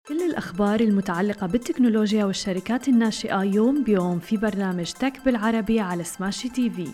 كل الأخبار المتعلقة بالتكنولوجيا والشركات الناشئة يوم بيوم في برنامج تك بالعربي على سماشي تي في.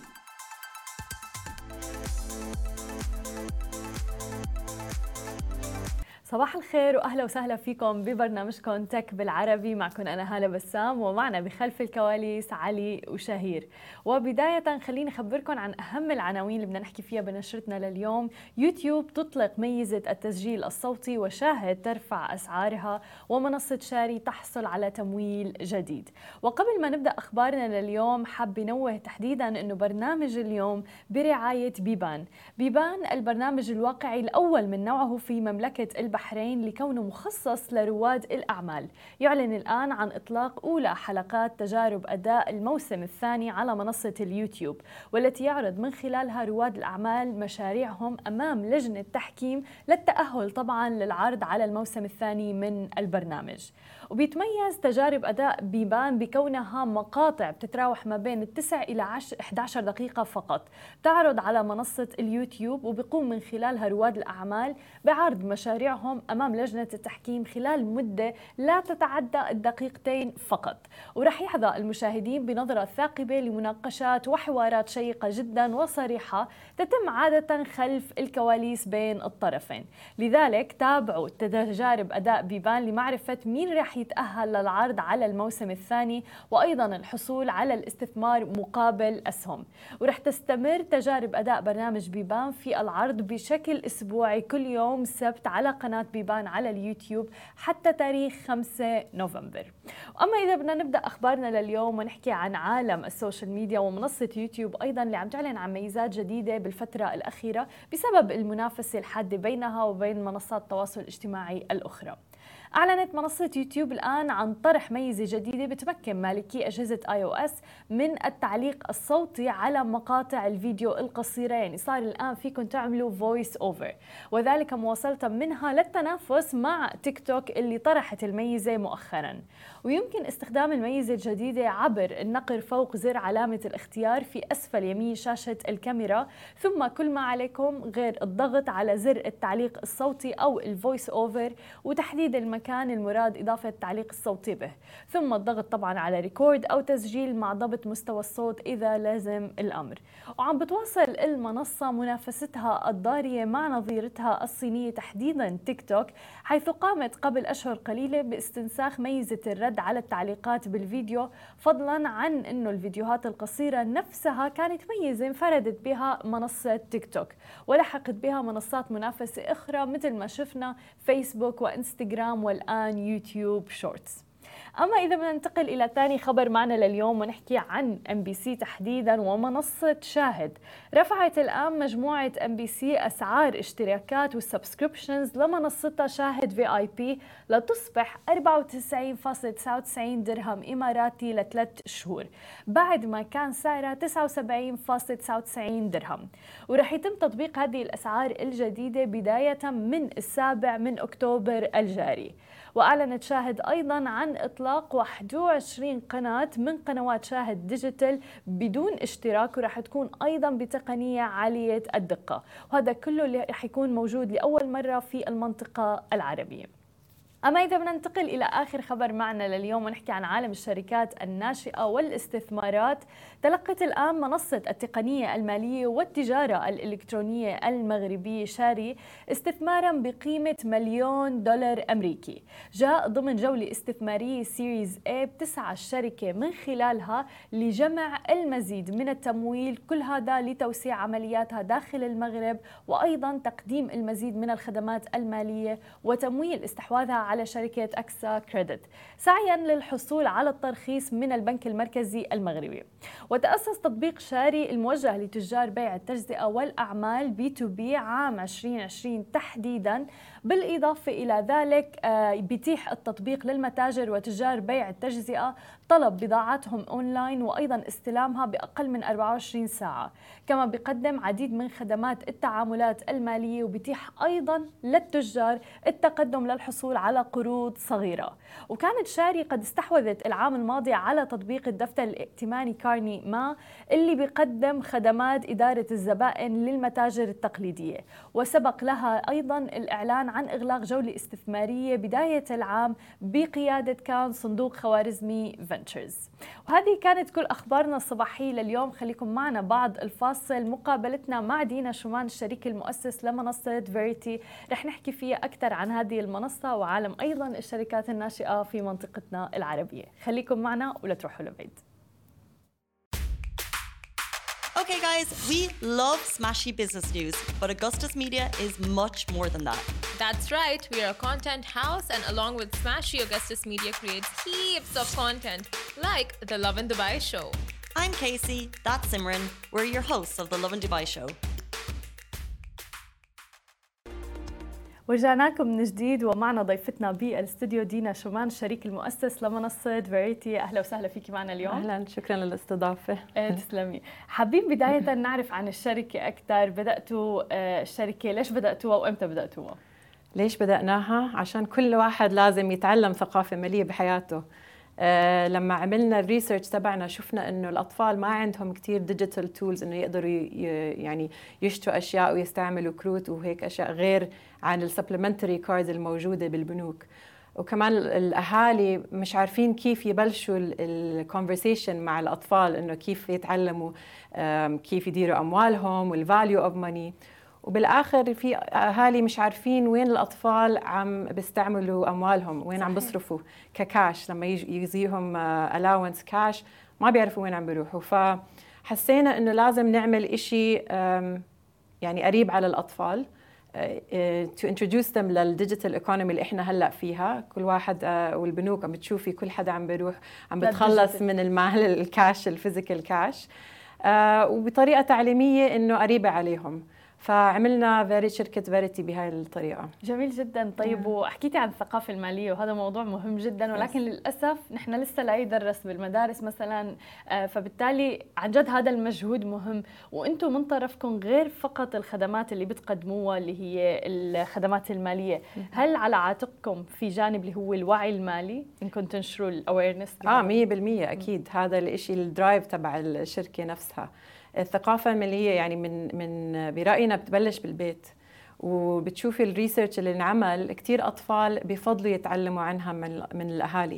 صباح الخير وأهلا وسهلا فيكم ببرنامجكم تك بالعربي. معكم أنا هالة بسام ومعنا بخلف الكواليس علي وشهير. وبداية خليني أخبركم عن أهم العناوين اللي بدنا نحكي فيها بنشرتنا لليوم. يوتيوب تطلق ميزة التسجيل الصوتي وشاهد ترفع أسعارها، ومنصة شاري تحصل على تمويل جديد. وقبل ما نبدأ أخبارنا لليوم حاب نوه تحديدا أنه برنامج اليوم برعاية بيبان. بيبان البرنامج الواقعي الأول من نوعه في مملكة البحرين لكونه مخصص لرواد الأعمال. يعلن الآن عن إطلاق أولى حلقات تجارب أداء الموسم الثاني على منصة اليوتيوب، والتي يعرض من خلالها رواد الأعمال مشاريعهم أمام لجنة تحكيم للتأهل طبعا للعرض على الموسم الثاني من البرنامج. وبيتميز تجارب أداء بيبان بكونها مقاطع بتتراوح ما بين 9 إلى 11 دقيقة فقط، تعرض على منصة اليوتيوب، وبيقوم من خلالها رواد الأعمال بعرض مشاريعهم أمام لجنة التحكيم خلال مدة لا تتعدى الدقيقتين فقط. ورح يحظى المشاهدين بنظرة ثاقبة لمناقشات وحوارات شيقة جدا وصريحة تتم عادة خلف الكواليس بين الطرفين. لذلك تابعوا تجارب أداء بيبان لمعرفة مين رح يتأهل للعرض على الموسم الثاني، وأيضا الحصول على الاستثمار مقابل أسهم. ورح تستمر تجارب أداء برنامج بيبان في العرض بشكل أسبوعي كل يوم سبت على قناة بيبان على اليوتيوب حتى تاريخ 5 نوفمبر. أما إذا بدنا نبدأ أخبارنا لليوم ونحكي عن عالم السوشيال ميديا ومنصة يوتيوب أيضا اللي عم تعلن عن ميزات جديدة بالفترة الأخيرة بسبب المنافسة الحادة بينها وبين منصات التواصل الاجتماعي الأخرى. أعلنت منصة يوتيوب الآن عن طرح ميزة جديدة بتمكن مالكي أجهزة iOS من التعليق الصوتي على مقاطع الفيديو القصيرة. يعني صار الآن فيكم تعملوا voice over، وذلك مواصلة منها للتنافس مع تيك توك اللي طرحت الميزة مؤخرا. ويمكن استخدام الميزة الجديدة عبر النقر فوق زر علامة الاختيار في أسفل يمين شاشة الكاميرا، ثم كل ما عليكم غير الضغط على زر التعليق الصوتي أو الفويس أوفر وتحديد المكان المراد إضافة التعليق الصوتي به، ثم الضغط طبعا على ريكورد أو تسجيل مع ضبط مستوى الصوت إذا لازم الأمر. وعم بتواصل المنصة منافستها الضارية مع نظيرتها الصينية تحديدا تيك توك، حيث قامت قبل أشهر قليلة باستنساخ ميزة الرد على التعليقات بالفيديو، فضلا عن أنه الفيديوهات القصيرة نفسها كانت ميزة انفردت بها منصة تيك توك، ولحقت بها منصات منافسة أخرى مثل ما شفنا فيسبوك وإنستغرام والآن يوتيوب شورتس. أما إذا بدنا ننتقل إلى ثاني خبر معنا لليوم ونحكي عن MBC تحديدا ومنصة شاهد. رفعت الآن مجموعة MBC أسعار اشتراكات والسبسكريبشنز لمنصتها شاهد VIP لتصبح 94.99 درهم إماراتي ل3 شهور، بعد ما كان سعرها 79.99 درهم. ورح يتم تطبيق هذه الأسعار الجديدة بداية من 7 أكتوبر الجاري. وأعلنت شاهد أيضا عن إطلاق 21 قناة من قنوات شاهد ديجيتال بدون اشتراك، ورح تكون أيضا بتقنية عالية الدقة، وهذا كله اللي رح يكون موجود لأول مرة في المنطقة العربية. أما إذا بدنا ننتقل إلى آخر خبر معنا لليوم ونحكي عن عالم الشركات الناشئة والاستثمارات، تلقت الآن منصة التقنية المالية والتجارة الإلكترونية المغربية شاري استثماراً بقيمة $1,000,000 أمريكي، جاء ضمن جولة استثمارية سيريز A بتسعى الشركة من خلالها لجمع المزيد من التمويل، كل هذا لتوسيع عملياتها داخل المغرب، وأيضاً تقديم المزيد من الخدمات المالية وتمويل استحواذها على شركة أكسا كريدت، سعيا للحصول على الترخيص من البنك المركزي المغربي. وتأسس تطبيق شاري الموجه لتجار بيع التجزئة والأعمال B2B عام 2020 تحديدا. بالإضافة إلى ذلك بيتيح التطبيق للمتاجر وتجار بيع التجزئة طلب بضاعاتهم أونلاين وأيضا استلامها بأقل من 24 ساعة، كما بيقدم عديد من خدمات التعاملات المالية، وبيتيح أيضا للتجار التقدم للحصول على قروض صغيرة. وكانت شاري قد استحوذت العام الماضي على تطبيق الدفتر الائتماني كارني ما اللي بيقدم خدمات إدارة الزبائن للمتاجر التقليدية، وسبق لها أيضا الإعلان عن إغلاق جولة استثمارية بداية العام بقيادة كان صندوق خوارزمي فنتشرز. وهذه كانت كل أخبارنا الصباحية لليوم. خليكم معنا بعد الفاصل مقابلتنا مع دينا شومان الشريك المؤسس لمنصة فيريتي، رح نحكي فيها أكثر عن هذه المنصة وعالم أيضا الشركات الناشئة في منطقتنا العربية. خليكم معنا ولا تروحوا لبعيد. Okay guys, we love smashy business news, but Augustus Media is much more than that. That's right, we are a content house, and along with Smashy, Augustus Media creates heaps of content, like the Love in Dubai show. I'm Casey, that's Simran, we're your hosts of the Love in Dubai show. ورجعنا لكم من جديد ومعنا ضيفتنا بالاستوديو دينا شومان الشريك المؤسس لمنصة فيريتي. أهلا وسهلا فيكي معنا اليوم. أهلا، شكرا للاستضافة. تسلمي. حابين بداية نعرف عن الشركة أكثر. بدأتوا الشركة، ليش بدأتوها وإمتى بدأتوها؟ ليش بدأناها؟ عشان كل واحد لازم يتعلم ثقافة مالية بحياته. لما عملنا الريسيرش تبعنا شفنا انه الاطفال ما عندهم كتير ديجيتال تولز انه يقدروا يعني يشتروا اشياء ويستعملوا كروت وهيك اشياء غير عن السبلمنتري كاردز الموجوده بالبنوك. وكمان الاهالي مش عارفين كيف يبلشوا الكونفرسيشن مع الاطفال، انه كيف يتعلموا كيف يديروا اموالهم والفاليو اوف ماني. وبالاخر في اهالي مش عارفين وين الاطفال عم بيستعملوا اموالهم، وين عم بيصرفوا ككاش. لما يجيهم الاونس كاش ما بيعرفوا وين عم بيروحوا. فحسينا انه لازم نعمل إشي يعني قريب على الاطفال to introduce them للديجيتال ايكونومي اللي احنا هلا فيها. كل واحد والبنوك عم بتشوفي كل حدا عم بيروح عم بتخلص من المال الكاش الفيزيكال كاش، وبطريقه تعليميه انه قريبه عليهم. فعملنا شركة فيريتي بهاي الطريقة. جميل جدا. طيب وحكيتي عن الثقافة المالية وهذا موضوع مهم جدا، ولكن للأسف نحن لسه لا يدرس بالمدارس مثلا، فبالتالي عن جد هذا المجهود مهم. وانتم من طرفكم غير فقط الخدمات اللي بتقدموها اللي هي الخدمات المالية، هل على عاتقكم في جانب اللي هو الوعي المالي انكم تنشروا الاويرنس؟ 100% أكيد. هذا الإشي الدرايف تبع الشركة نفسها. الثقافة المالية يعني من برأينا بتبلش بالبيت، وبتشوفي الريسيرش اللي انعمل كتير أطفال بفضلوا يتعلموا عنها من الأهالي.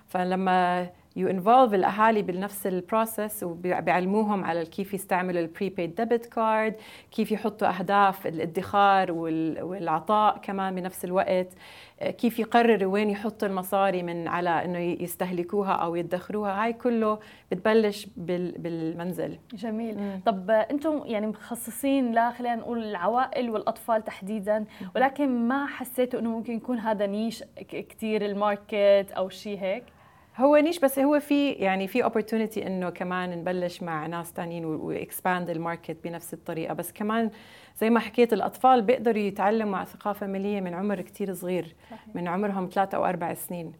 فلما يو انفولف الأهالي بنفس البروسيس وبيعلموهم على كيف يستعملوا البريبيد ديبت كارد، كيف يحطوا أهداف الادخار والعطاء كمان بنفس الوقت، كيف يقرروا وين يحطوا المصاري من على انه يستهلكوها او يدخروها. هاي كله بتبلش بالمنزل. جميل. طب انتم يعني مخصصين خلينا نقول العوائل والاطفال تحديدا، ولكن ما حسيتوا انه ممكن يكون هذا نيش كثير الماركت او شيء هيك؟ هو نيش، بس هو في opportunity انه كمان نبلش مع ناس تانيين واكسباند الماركت بنفس الطريقه. بس كمان زي ما حكيت الاطفال بيقدروا يتعلموا على ثقافه ماليه من عمر كتير صغير. صحيح. من عمرهم 3 أو 4 سنين.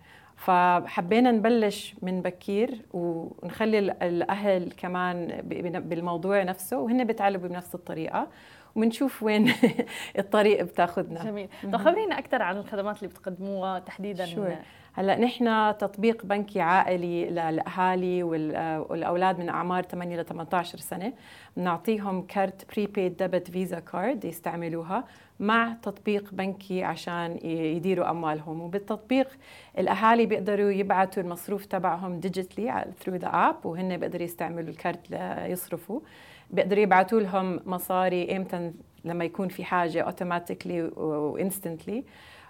فحبينا نبلش من بكير ونخلي الاهل كمان بالموضوع نفسه، وهن بيتعلموا بنفس الطريقه، وبنشوف وين الطريق بتاخذنا. جميل. طب خبرينا اكثر عن الخدمات اللي بتقدموها تحديدا. هلا نحن تطبيق بنكي عائلي للاهالي والاولاد من اعمار 8 ل 18 سنه. بنعطيهم كارت بريبيد ديبت فيزا كارد يستعملوها مع تطبيق بنكي عشان يديروا اموالهم. وبالتطبيق الاهالي بيقدروا يبعثوا المصروف تبعهم ديجيتلي ثرو ذا اب، وهن بيقدروا يستعملوا الكارت ليصرفوا. بيقدروا يبعثوا لهم مصاري امتى لما يكون في حاجه اوتوماتيكلي وانستنتلي.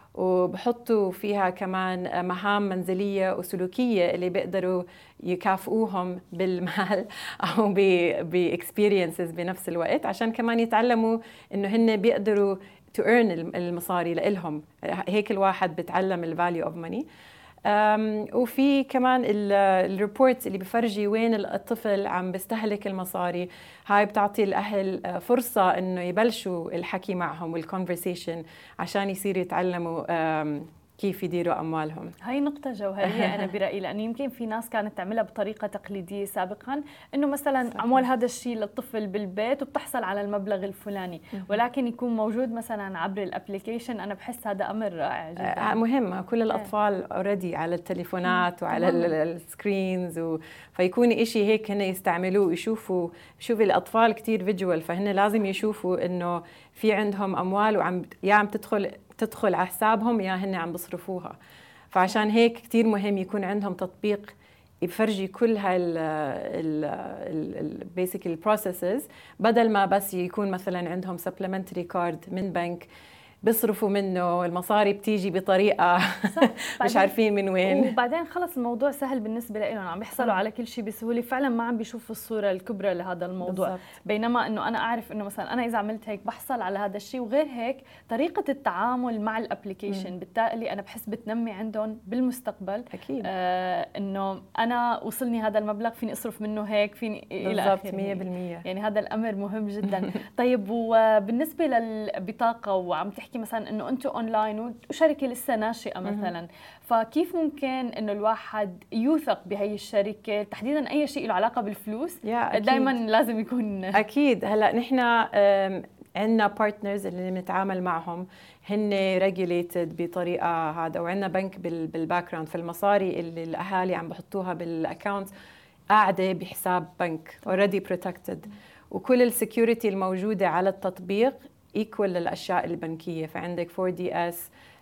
وبحطوا فيها كمان مهام منزلية وسلوكية اللي بيقدروا يكافئوهم بالمال أو بإكسبيرينسز بنفس الوقت، عشان كمان يتعلموا إنه هن بيقدروا to earn المصاري لإلهم. هيك الواحد بتعلم الفاليو اوف ماني. وفي كمان الريبورتس اللي بفرجي وين الطفل عم بيستهلك المصاري. هاي بتعطي الأهل فرصة إنه يبلشوا الحكي معهم والكونفرسيشن عشان يصيروا يتعلموا كيف يديروا أموالهم. هاي نقطة جوهرية أنا برأيي، لأن يمكن في ناس كانت تعملها بطريقة تقليدية سابقا، إنه مثلا عمول هذا الشيء للطفل بالبيت وبتحصل على المبلغ الفلاني، ولكن يكون موجود مثلا عبر الابليكيشن. أنا بحس هذا أمر رائع جدا. مهم. كل الأطفال اوريدي على التليفونات وعلى السكرينز، فيكون إشي هيك هن يستعملوه ويشوفوا. شوفي الأطفال كتير فيجوال، فهن لازم يشوفوا إنه في عندهم أموال وعم تدخل تدخل على حسابهم يا هن عم بصرفوها. فعشان هيك كتير مهم يكون عندهم تطبيق يفرجي كل basically processes، بدل ما بس يكون مثلا عندهم supplementary card من بنك بيصرفوا منه المصاري بتيجي بطريقة مش عارفين من وين، وبعدين خلص الموضوع سهل بالنسبة لهم، عم بيحصلوا على كل شيء بسهولة، فعلا ما عم بيشوفوا الصورة الكبرى لهذا الموضوع بالزبط. بينما انه انا اعرف انه مثلا انا اذا عملت هيك بحصل على هذا الشيء، وغير هيك طريقة التعامل مع الابليكيشن بالتالي انا بحس بتنمي عندهم بالمستقبل اكيد انه انا وصلني هذا المبلغ فيني اصرف منه هيك فيني الى اخره 100%. يعني هذا الامر مهم جدا. طيب وبالنسبة للبطاقة وعم تحكي مثلا انه انتم اونلاين وشركه لسه ناشئه مثلا، فكيف ممكن انه الواحد يوثق بهي الشركه تحديدا اي شيء له علاقه بالفلوس؟ دائما لازم يكون اكيد. هلا نحن عندنا بارتنرز اللي بنتعامل معهم هن ريجوليتد بطريقه هذا، وعندنا بنك بالباك جراوند، فالمصاري اللي الاهالي عم بحطوها بالاكونت قاعده بحساب بنك اوريدي بروتكتد، وكل السكيورتي الموجوده على التطبيق ايكوال للاشياء البنكيه. فعندك 4DS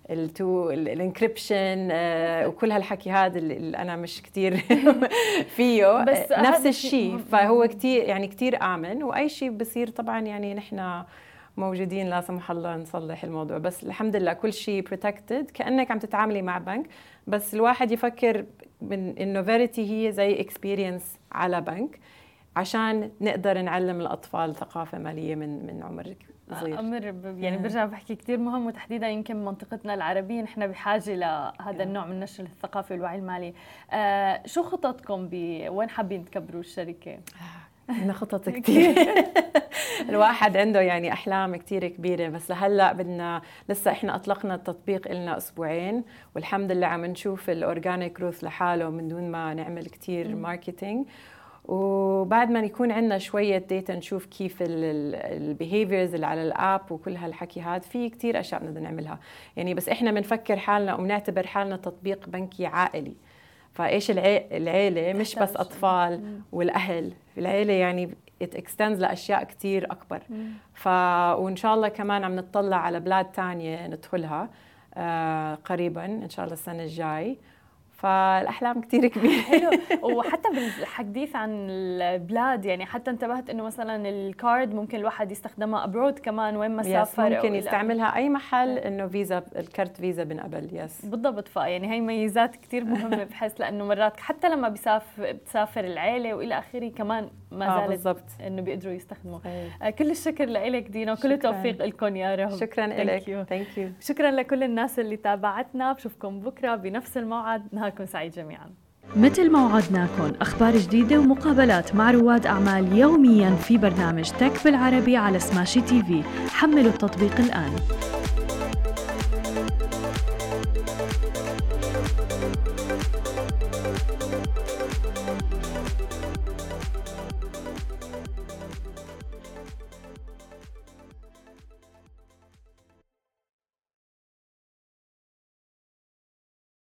الانكريبشن وكل هالحكي هذا اللي انا مش كتير فيه، بس نفس الشيء. فهو كتير يعني كتير امن، واي شيء بصير طبعا يعني نحن موجودين لا سمح الله نصلح الموضوع، بس الحمد لله كل شيء بروتكتد كانك عم تتعاملي مع بنك. بس الواحد يفكر من انه فيريتي هي زي اكسبيرينس على بنك، عشان نقدر نعلم الاطفال ثقافه ماليه من عمر صغير. امر يعني برجع بحكي كثير مهم، وتحديدا يمكن منطقتنا العربيه نحن بحاجه لهذا النوع من نشر الثقافه والوعي المالي. شو خططكم وين حابين تكبروا الشركه؟ عندنا خطط كثير. الواحد عنده يعني احلام كثير كبيره، بس لهلا بدنا لسه احنا اطلقنا التطبيق لنا اسبوعين، والحمد لله عم نشوف الاورجانيك جروث لحاله من دون ما نعمل كثير ماركتينج. وبعد ما يكون عندنا شوية ديتا نشوف كيف البيهيفيرز اللي على الاب وكل هالحكي هذا، في كتير أشياء بدنا نعملها يعني. بس إحنا بنفكر حالنا وبنعتبر حالنا تطبيق بنكي عائلي. فإيش العيلة مش بس أطفال والأهل، العيلة يعني it extends لأشياء كتير أكبر. وإن شاء الله كمان عم نتطلع على بلاد تانية ندخلها قريبا إن شاء الله السنة الجاي. فالاحلام كتير كبيره. حلو. وحتى بالحديث عن البلاد يعني حتى انتبهت انه مثلا الكارد ممكن الواحد يستخدمها ابرود كمان وين ما سافر، ممكن يستعملها اي محل انه فيزا الكارت فيزا بنقبل. بالضبط. يعني هي ميزات كتير مهمه بحس لانه مرات حتى لما بتسافر العائله والى اخره كمان ما زالت انه بيقدروا يستخدموا. كل الشكر لك دينا، وكل التوفيق لكم يا رب. شكرا لك. ثانك يو. شكرا لكل الناس اللي تابعتنا، بشوفكم بكره بنفس الموعد. نهاركم سعيد جميعا. مثل ما وعدناكم أخبار جديدة ومقابلات مع رواد أعمال يومياً في برنامج تك بالعربي على سماشي TV. حملوا التطبيق الآن.